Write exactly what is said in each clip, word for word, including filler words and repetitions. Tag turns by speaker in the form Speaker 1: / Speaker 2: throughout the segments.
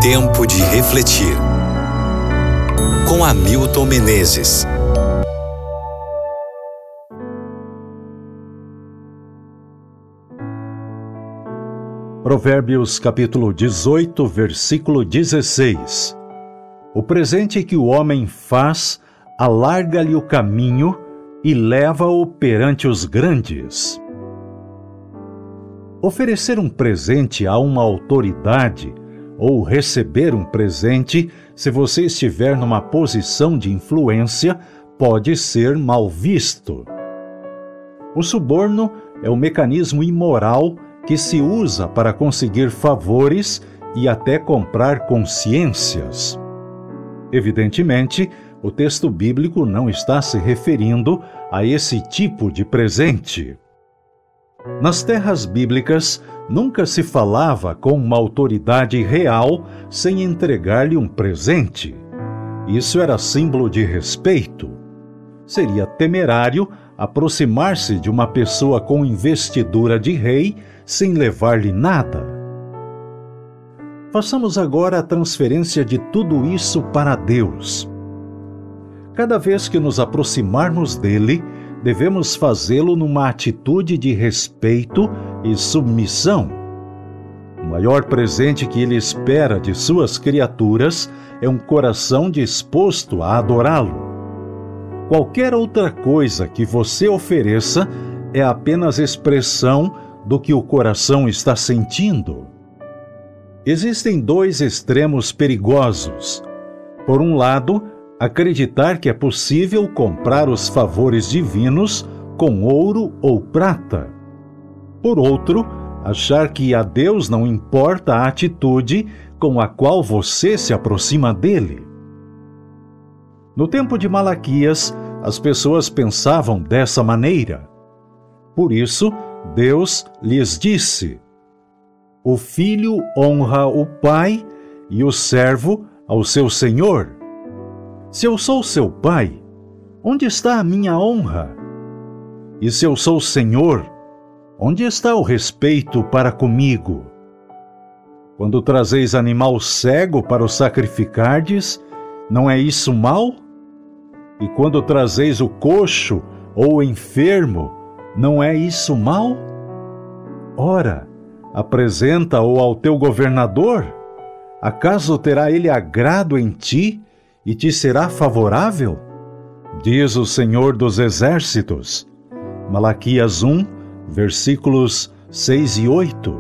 Speaker 1: Tempo de refletir. Com Hamilton Menezes.
Speaker 2: Provérbios capítulo dezoito, versículo dezesseis. O presente que o homem faz, alarga-lhe o caminho e leva-o perante os grandes. Oferecer um presente a uma autoridade ou receber um presente, se você estiver numa posição de influência, pode ser mal visto. O suborno é um mecanismo imoral que se usa para conseguir favores e até comprar consciências. Evidentemente, o texto bíblico não está se referindo a esse tipo de presente. Nas terras bíblicas, nunca se falava com uma autoridade real sem entregar-lhe um presente. Isso era símbolo de respeito. Seria temerário aproximar-se de uma pessoa com investidura de rei sem levar-lhe nada. Façamos agora a transferência de tudo isso para Deus. Cada vez que nos aproximarmos dele, devemos fazê-lo numa atitude de respeito e submissão. O maior presente que ele espera de suas criaturas é um coração disposto a adorá-lo. Qualquer outra coisa que você ofereça é apenas expressão do que o coração está sentindo. Existem dois extremos perigosos. Por um lado, acreditar que é possível comprar os favores divinos com ouro ou prata. Por outro, achar que a Deus não importa a atitude com a qual você se aproxima dele. No tempo de Malaquias, as pessoas pensavam dessa maneira. Por isso, Deus lhes disse: o filho honra o pai e o servo ao seu senhor. Se eu sou seu pai, onde está a minha honra? E se eu sou senhor, onde está o respeito para comigo? Quando trazeis animal cego para o sacrificardes, não é isso mal? E quando trazeis o coxo ou o enfermo, não é isso mal? Ora, apresenta-o ao teu governador. Acaso terá ele agrado em ti e te será favorável? Diz o Senhor dos Exércitos. Malaquias um, versículos seis e oito.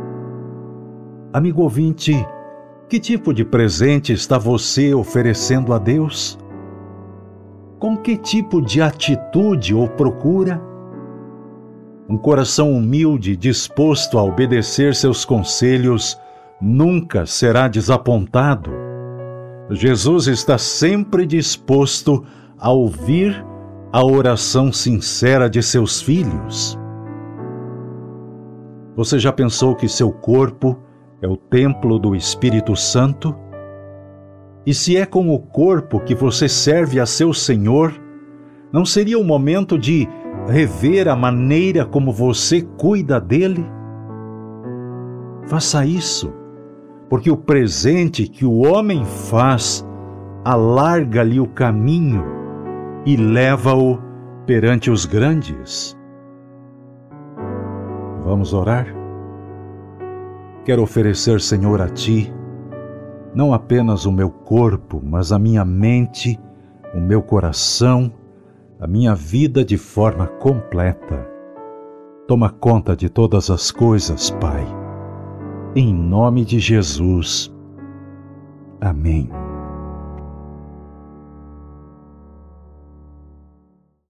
Speaker 2: Amigo ouvinte, que tipo de presente está você oferecendo a Deus? Com que tipo de atitude o procura? Um coração humilde, disposto a obedecer seus conselhos, nunca será desapontado. Jesus está sempre disposto a ouvir a oração sincera de seus filhos. Você já pensou que seu corpo é o templo do Espírito Santo? E se é com o corpo que você serve a seu Senhor, não seria o momento de rever a maneira como você cuida dele? Faça isso, porque o presente que o homem faz alarga-lhe o caminho e leva-o perante os grandes. Vamos orar? Quero oferecer, Senhor, a Ti, não apenas o meu corpo, mas a minha mente, o meu coração, a minha vida de forma completa. Toma conta de todas as coisas, Pai. Em nome de Jesus. Amém.